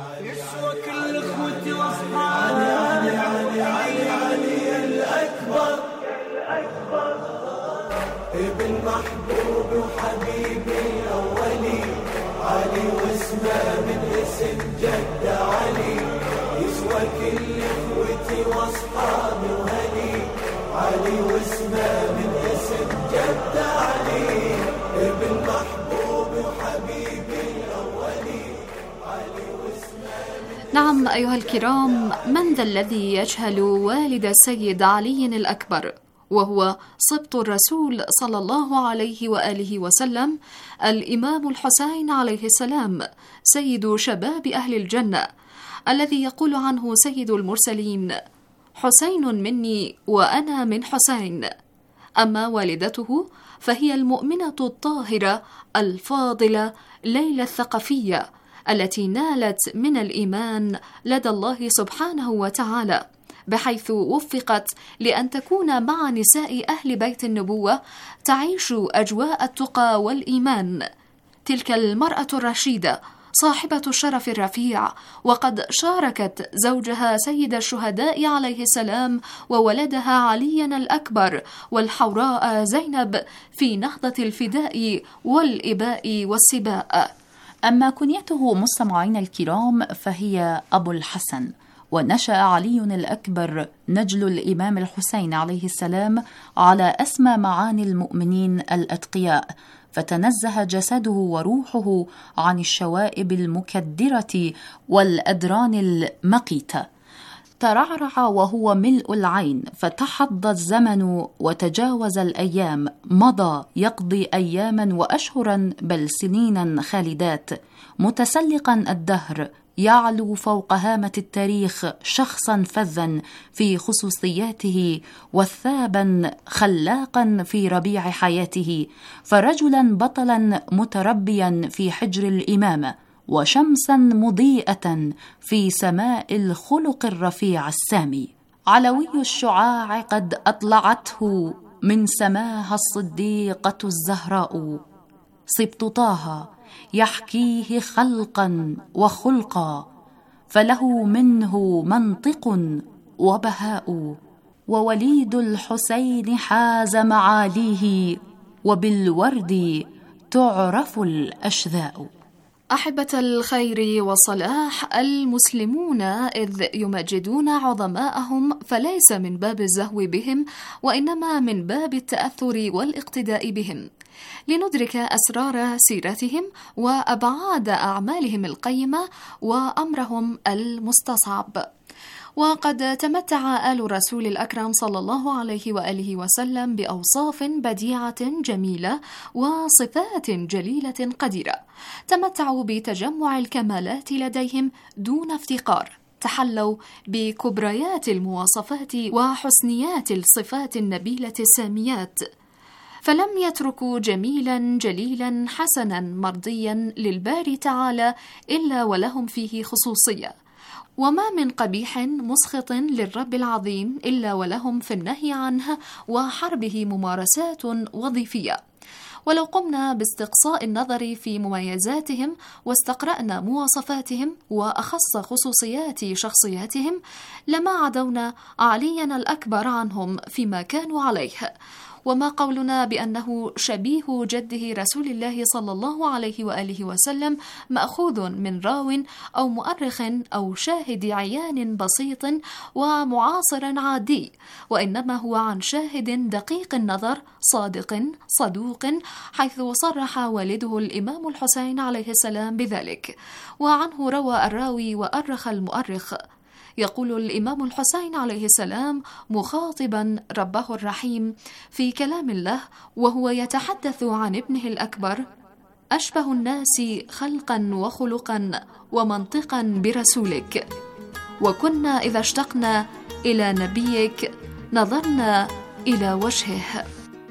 ابن محبوب وحبيبي الأولي علي، واسمه من اسم جد علي، يسوى كل اخوتي واصحابي وهلي، علي واسمه من اسم جد علي، ابن محبوب وحبيبي الأولي علي واسمه. نعم أيها الكرام، من ذا الذي يجهل والد السيد علي الأكبر، وهو سبط الرسول صلى الله عليه وآله وسلم، الإمام الحسين عليه السلام، سيد شباب أهل الجنة، الذي يقول عنه سيد المرسلين: حسين مني وأنا من حسين. أما والدته فهي المؤمنة الطاهرة الفاضلة ليلى الثقفية، التي نالت من الإيمان لدى الله سبحانه وتعالى، بحيث وفقت لأن تكون مع نساء أهل بيت النبوة تعيش أجواء التقى والإيمان. تلك المرأة الرشيدة صاحبة الشرف الرفيع، وقد شاركت زوجها سيد الشهداء عليه السلام وولدها عليا الأكبر والحوراء زينب في نهضة الفداء والإباء والسباء. أما كنيته مستمعين الكرام فهي أبو الحسن، ونشأ علي الأكبر نجل الإمام الحسين عليه السلام على أسمى معاني المؤمنين الأتقياء، فتنزه جسده وروحه عن الشوائب المكدرة والأدران المقيتة. ترعرع وهو ملء العين، فتحض الزمن وتجاوز الأيام، مضى يقضي أياما وأشهرا بل سنينا خالدات، متسلقا الدهر، يعلو فوق هامة التاريخ شخصا فذا في خصوصياته، وثابا خلاقا في ربيع حياته، فرجلا بطلا متربيا في حجر الإمامة، وشمسا مضيئة في سماء الخلق الرفيع السامي. علوي الشعاع قد أطلعته من سماها الصديقة الزهراء، سبط طه يحكيه خلقا وخلقا، فله منه منطق وبهاء، ووليد الحسين حاز معاليه، وبالورد تعرف الأشذاء. أحبة الخير والصلاح، المسلمون إذ يمجدون عظماءهم فليس من باب الزهو بهم، وإنما من باب التأثر والاقتداء بهم، لندرك أسرار سيرتهم وأبعاد أعمالهم القيمة وأمرهم المستصعب. وقد تمتع آل رسول الأكرم صلى الله عليه وآله وسلم بأوصاف بديعة جميلة وصفات جليلة قديرة، تمتعوا بتجمع الكمالات لديهم دون افتقار، تحلوا بكبريات المواصفات وحسنيات الصفات النبيلة الساميات، فلم يتركوا جميلا جليلا حسنا مرضيا للباري تعالى إلا ولهم فيه خصوصية، وما من قبيح مسخط للرب العظيم إلا ولهم في النهي عنه وحربه ممارسات وظيفية. ولو قمنا باستقصاء النظر في مميزاتهم واستقرأنا مواصفاتهم وأخص خصوصيات شخصياتهم، لما عدونا عليا الأكبر عنهم فيما كانوا عليه، وما قولنا بأنه شبيه جده رسول الله صلى الله عليه وآله وسلم مأخوذ من راو أو مؤرخ أو شاهد عيان بسيط ومعاصر عادي، وإنما هو عن شاهد دقيق النظر صادق صدوق، حيث صرح والده الإمام الحسين عليه السلام بذلك، وعنه روى الراوي وأرخ المؤرخ. يقول الإمام الحسين عليه السلام مخاطبا ربه الرحيم في كلام له وهو يتحدث عن ابنه الأكبر: أشبه الناس خلقا وخلقا ومنطقا برسولك، وكنا إذا اشتقنا إلى نبيك نظرنا إلى وجهه.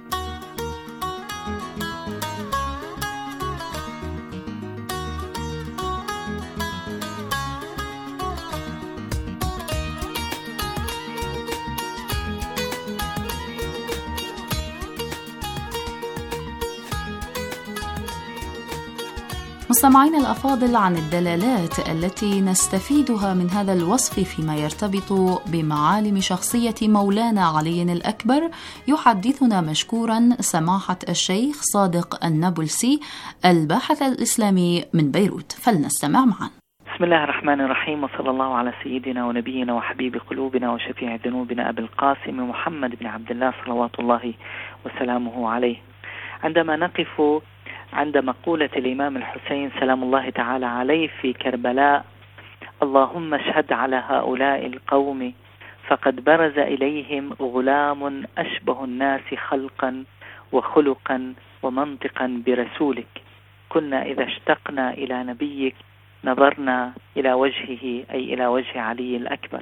مستمعين الأفاضل، عن الدلالات التي نستفيدها من هذا الوصف فيما يرتبط بمعالم شخصية مولانا علي الأكبر يحدثنا مشكورا سماحة الشيخ صادق النابلسي الباحث الإسلامي من بيروت، فلنستمع معا. بسم الله الرحمن الرحيم، وصلى الله على سيدنا ونبينا وحبيب قلوبنا وشفيع ذنوبنا أبي القاسم محمد بن عبد الله صلوات الله وسلامه عليه. عندما نقف عند مقولة الإمام الحسين سلام الله تعالى عليه في كربلاء: اللهم اشهد على هؤلاء القوم فقد برز إليهم غلام أشبه الناس خلقا وخلقا ومنطقا برسولك، كنا إذا اشتقنا إلى نبيك نظرنا إلى وجهه، أي إلى وجه علي الأكبر.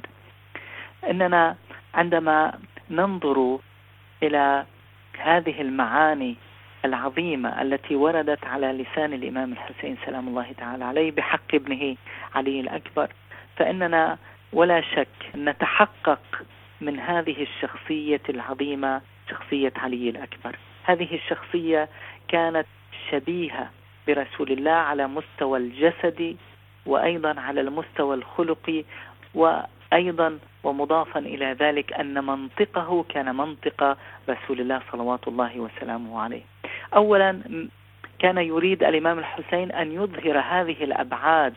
إننا عندما ننظر إلى هذه المعاني العظيمة التي وردت على لسان الإمام الحسين سلام الله تعالى عليه بحق ابنه علي الأكبر، فإننا ولا شك نتحقق من هذه الشخصية العظيمة، شخصية علي الأكبر. هذه الشخصية كانت شبيهة برسول الله على مستوى الجسد وأيضا على المستوى الخلقي، وأيضا ومضافا إلى ذلك أن منطقه كان منطق رسول الله صلوات الله وسلامه عليه. أولا كان يريد الإمام الحسين أن يظهر هذه الأبعاد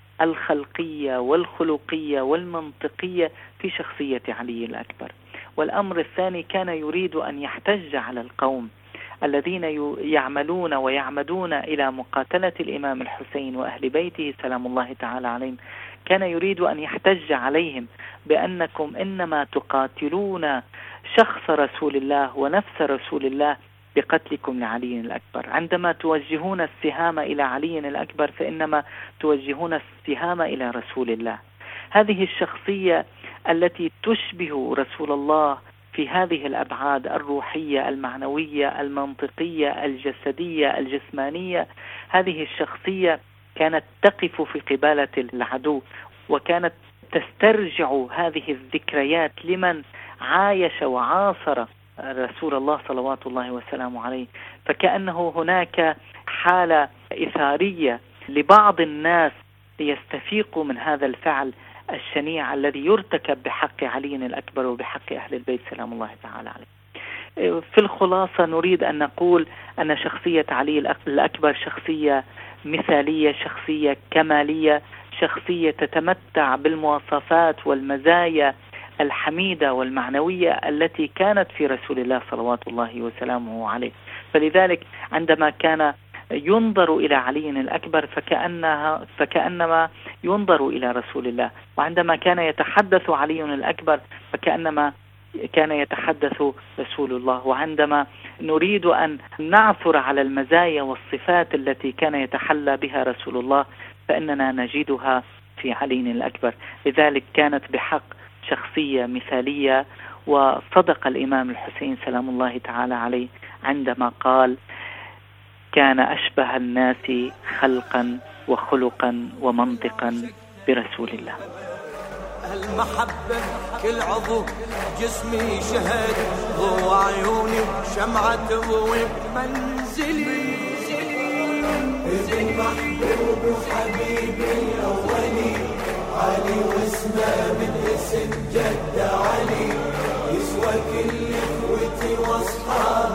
الخلقية والخلقية والمنطقية في شخصية علي الأكبر. والأمر الثاني كان يريد أن يحتج على القوم الذين يعملون ويعمدون إلى مقاتلة الإمام الحسين وأهل بيته سلام الله تعالى عليهم، كان يريد أن يحتج عليهم بأنكم إنما تقاتلون شخص رسول الله ونفس رسول الله بقتلكم لعلي الأكبر. عندما توجهون السهام إلى علي الأكبر فإنما توجهون السهام إلى رسول الله. هذه الشخصية التي تشبه رسول الله في هذه الأبعاد الروحية المعنوية المنطقية الجسدية الجسمانية، هذه الشخصية كانت تقف في قبالة العدو، وكانت تسترجع هذه الذكريات لمن عايش وعاصر رسول الله صلوات الله وسلامه عليه. فكأنه هناك حالة إثارية لبعض الناس ليستفيقوا من هذا الفعل الشنيع الذي يرتكب بحق علي الأكبر وبحق أهل البيت سلام الله تعالى عليه. في الخلاصة نريد أن نقول أن شخصية علي الأكبر شخصية مثالية، شخصية كمالية، شخصية تتمتع بالمواصفات والمزايا الحميدة والمعنوية التي كانت في رسول الله صلوات الله وسلامه عليه. فلذلك عندما كان ينظر إلى علي الأكبر فكأنما ينظر إلى رسول الله، وعندما كان يتحدث علي الأكبر فكأنما كان يتحدث رسول الله. وعندما نريد أن نعثر على المزايا والصفات التي كان يتحلى بها رسول الله فإننا نجدها في علي الأكبر. لذلك كانت بحق شخصية مثالية. وصدق الإمام الحسين سلام الله تعالى عليه عندما قال: كان أشبه الناس خلقا وخلقا ومنطقا برسول الله. المحبة كل عضو جسمي شهد، ضوء عيوني شمعة ضوء منزلي، ابن محبوب وحبيبي الأولي علي، واسمه من اسم جد علي، يسوى كل اخوتي واصحابي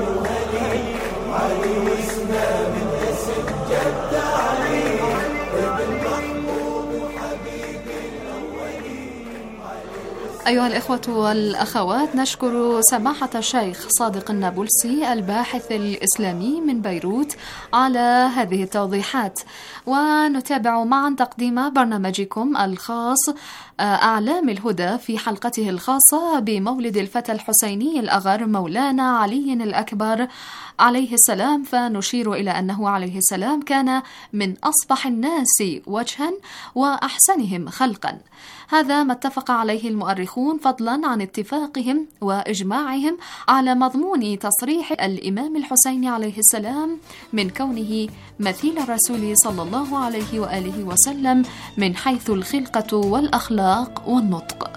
أيها الإخوة والأخوات، نشكر سماحة الشيخ صادق النابلسي الباحث الإسلامي من بيروت على هذه التوضيحات، ونتابع معا تقديم برنامجكم الخاص أعلام الهدى في حلقته الخاصة بمولد الفتى الحسيني الأغر مولانا علي الأكبر عليه السلام، فنشير إلى أنه عليه السلام كان من أصبح الناس وجها وأحسنهم خلقا. هذا ما اتفق عليه المؤرخون فضلا عن اتفاقهم وإجماعهم على مضمون تصريح الإمام الحسين عليه السلام من كونه مثيل الرسول صلى الله عليه وآله وسلم من حيث الخلقة والأخلاق والنطق.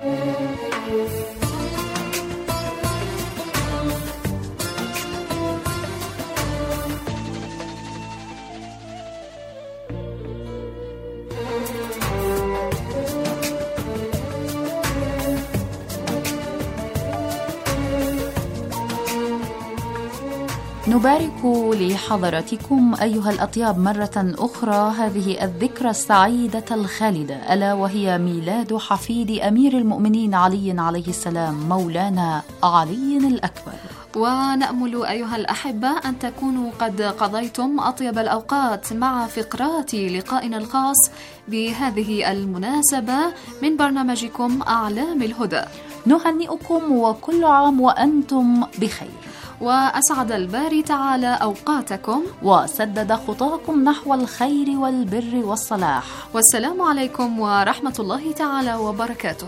نبارك لحضراتكم أيها الأطياب مرة أخرى هذه الذكرى السعيدة الخالدة، ألا وهي ميلاد حفيد أمير المؤمنين علي عليه السلام مولانا علي الأكبر. ونأمل أيها الأحبة أن تكونوا قد قضيتم أطيب الأوقات مع فقرات لقائنا الخاص بهذه المناسبة من برنامجكم أعلام الهدى. نهنئكم وكل عام وأنتم بخير، وأسعد الباري تعالى أوقاتكم وسدد خطاكم نحو الخير والبر والصلاح. والسلام عليكم ورحمة الله تعالى وبركاته.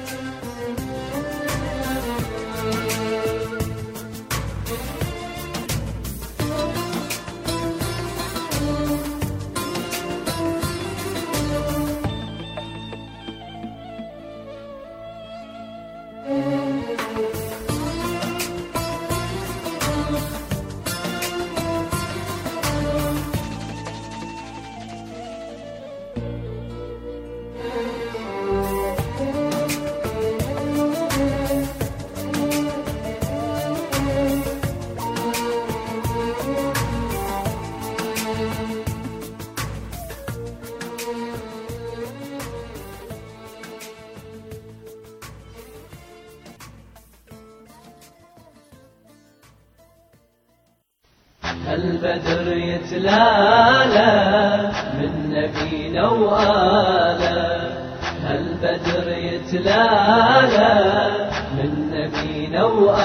البدر يتلالى من نبينا وآله، البدر يتلالى من نبينا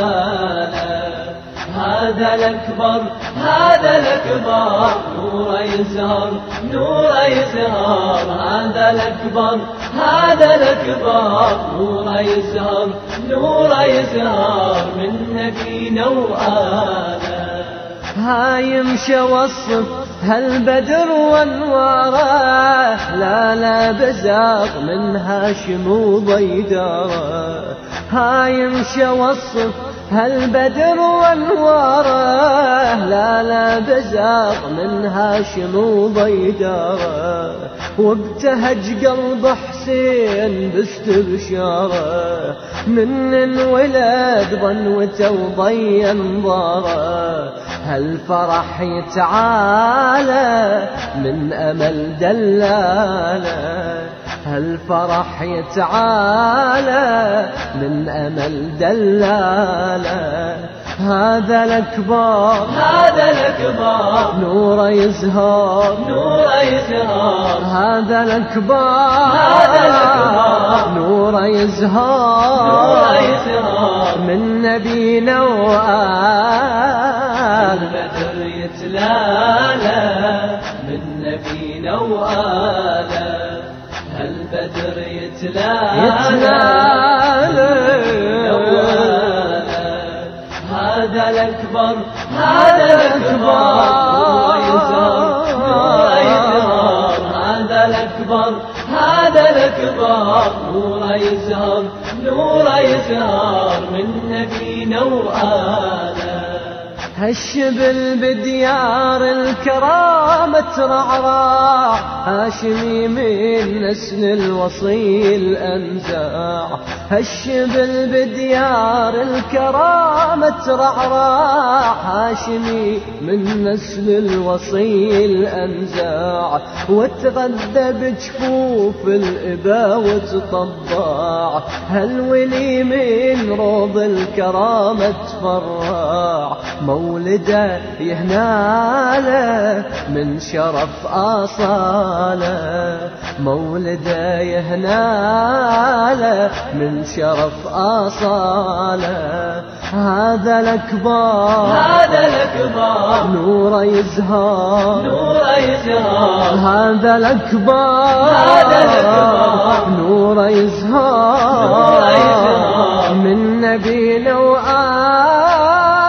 وآله، هذا الأكبر هذا الأكبر نور يزهر نور يزهر، هذا الأكبر هذا الأكبر نور يزهر نور يزهر من نبينا وآله. هاي يمشى وصف هالبدر وانواره، لا بزاق من هاشم وضيداره، هاي يمشى وصف هالبدر وانواره، لا بزاق من هاشم وضيداره، وابتهج قلب حسين باستبشاره، من انولد ظنوته وضي انظاره، هالفرح يتعالى من أمل دلاله، هالفرح يتعالى من أمل دلاله، هذا الأكبر هذا الأكبر نور يزهر نور يزهر، هذا الأكبر هذا الأكبر نور يزهر نور يزهر من نبينا وآله، البدر يتلالى من نبينا وآله، البدر يتلالى هذا الأكبر هذا الأكبر نور يزهر نور يزهر، هذا الأكبر هذا الأكبر نور يزهر نور يزهر من نبينا وآله. هالشبل بديار الكرامة ترعرع، هاشمي من نسل الوصي الأنزاع، هالشبل بديار الكرامة ترعرع، هاشمي من نسل الوصي الأنزاع، وتغذى بجفوف الإبا وتطبع، هالولي من روض الكرامة تفرع، مولده يهناله من شرف أصاله، مولده يهناله من شرف أصاله. هذا الأكبر هذا الأكبر نور يزهر نور يزهر، هذا الأكبر هذا الأكبر نور يزهر نور يزهر، من نبينا